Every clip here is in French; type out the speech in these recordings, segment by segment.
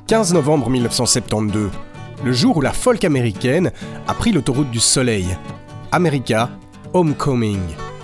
15 novembre 1972, le jour où la folk américaine a pris l'autoroute du soleil. America, Homecoming.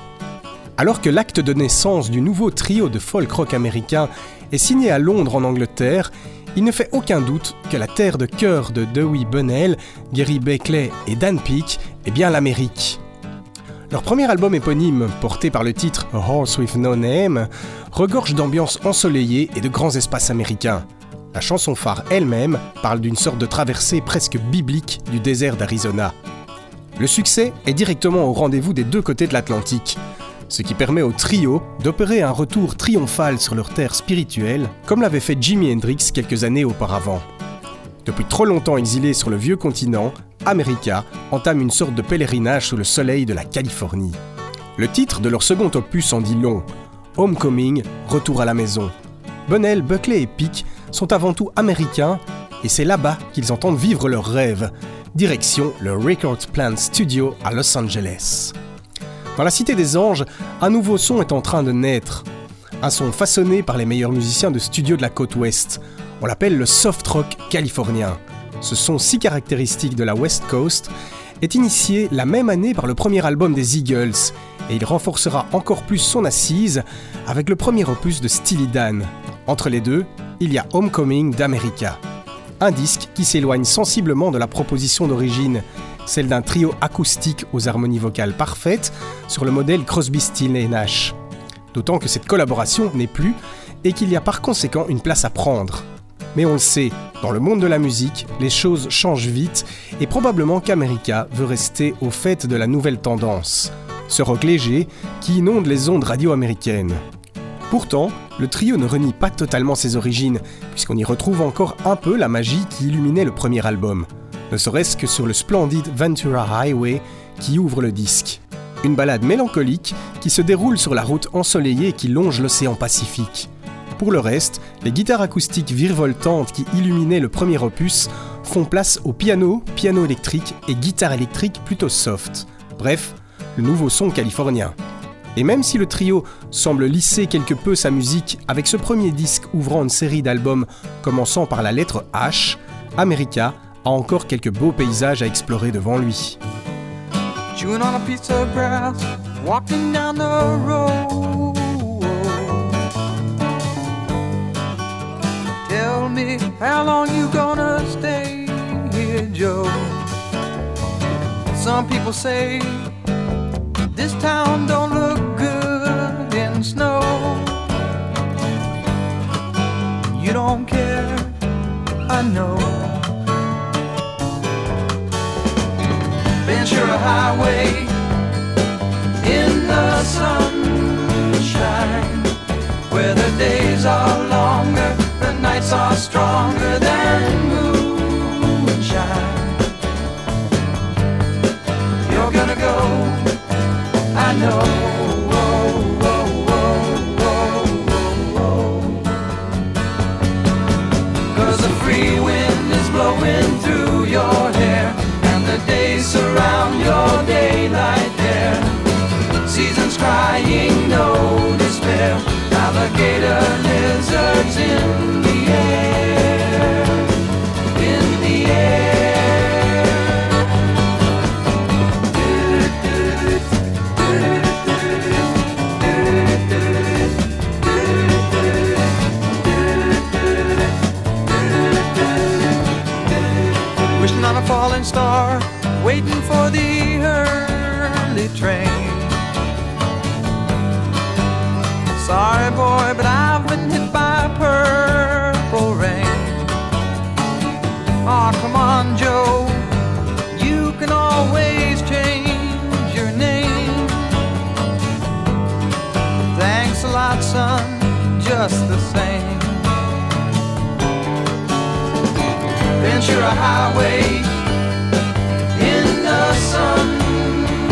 Alors que l'acte de naissance du nouveau trio de folk rock américain est signé à Londres en Angleterre, il ne fait aucun doute que la terre de cœur de Dewey Bunnell, Gary Beckley et Dan Peake est bien l'Amérique. Leur premier album éponyme, porté par le titre A Horse with No Name, regorge d'ambiance ensoleillée et de grands espaces américains. La chanson phare elle-même parle d'une sorte de traversée presque biblique du désert d'Arizona. Le succès est directement au rendez-vous des deux côtés de l'Atlantique, ce qui permet au trio d'opérer un retour triomphal sur leur terre spirituelle, comme l'avait fait Jimi Hendrix quelques années auparavant. Depuis trop longtemps exilés sur le vieux continent, America entame une sorte de pèlerinage sous le soleil de la Californie. Le titre de leur second opus en dit long, Homecoming, retour à la maison. Bunnell, Beckley et Peake sont avant tout américains et c'est là-bas qu'ils entendent vivre leurs rêves. Direction le Record Plant Studio à Los Angeles. Dans la Cité des Anges, un nouveau son est en train de naître. Un son façonné par les meilleurs musiciens de studio de la côte ouest. On l'appelle le soft rock californien. Ce son si caractéristique de la West Coast est initié la même année par le premier album des Eagles et il renforcera encore plus son assise avec le premier opus de Steely Dan. Entre les deux, il y a Homecoming d'America. Un disque qui s'éloigne sensiblement de la proposition d'origine, celle d'un trio acoustique aux harmonies vocales parfaites sur le modèle Crosby, Stills et Nash. D'autant que cette collaboration n'est plus et qu'il y a par conséquent une place à prendre. Mais on le sait, dans le monde de la musique, les choses changent vite et probablement qu'America veut rester au fait de la nouvelle tendance, ce rock léger qui inonde les ondes radio-américaines. Pourtant, le trio ne renie pas totalement ses origines, puisqu'on y retrouve encore un peu la magie qui illuminait le premier album, ne serait-ce que sur le splendide Ventura Highway qui ouvre le disque. Une ballade mélancolique qui se déroule sur la route ensoleillée qui longe l'océan Pacifique. Pour le reste, les guitares acoustiques virevoltantes qui illuminaient le premier opus font place au piano électrique et guitare électrique plutôt soft. Bref, le nouveau son californien. Et même si le trio semble lisser quelque peu sa musique avec ce premier disque ouvrant une série d'albums commençant par la lettre H, America a encore quelques beaux paysages à explorer devant lui. Chewing on a piece of grass, walking down the road. Tell me how long you gonna stay here, Joe? Some people say this town don't look good in snow. You don't care, I know. Ventura Highway in the sunshine, where the days are longer, the nights are stronger than moonshine. You're gonna go, I know. Whoa, whoa, whoa, whoa, whoa. 'Cause the free wind is blowing through your hair, and the days surround your daylight there. Seasons crying, no despair. Alligator lizards in the air, in the air. Wishing on a falling star, waiting for the early train. Sorry boy, but I've been hit by purple rain. Aw, come on Joe, you can always change your name. Thanks a lot son, just the same. Ventura Highway in the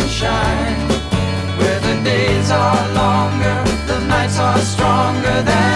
sunshine, where the days are longer, the nights are stronger than